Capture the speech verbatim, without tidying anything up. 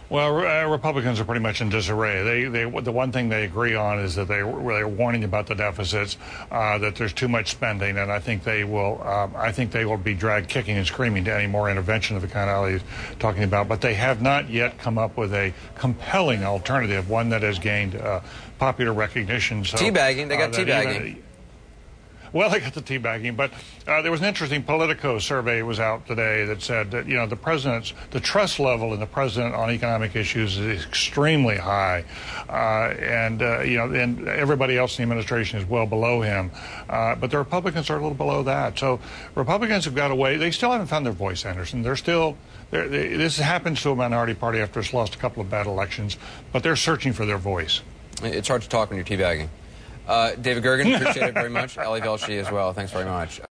Well, uh, Republicans are pretty much in disarray. They, they, the one thing they agree on is that they, they're warning about the deficits, uh, that there's too much spending, and I think they will. Um, I think they will be dragged kicking and screaming to any more intervention of the kind Ali's talking about. But they have not yet come up with a compelling alternative, one that has gained uh, popular recognition. So, teabagging, they got uh, teabagging. Well, they got the teabagging, but uh, there was an interesting Politico survey that was out today that said that, you know, the president's, the trust level in the president on economic issues is extremely high. Uh, and, uh, you know, and everybody else in the administration is well below him. Uh, but the Republicans are a little below that. So Republicans have got away. They still haven't found their voice, Anderson. They're still, they're, they, this happens to a minority party after it's lost a couple of bad elections, but they're searching for their voice. It's hard to talk when you're teabagging. Uh, David Gergen, appreciate it very much. Ali Velshi as well. Thanks very much.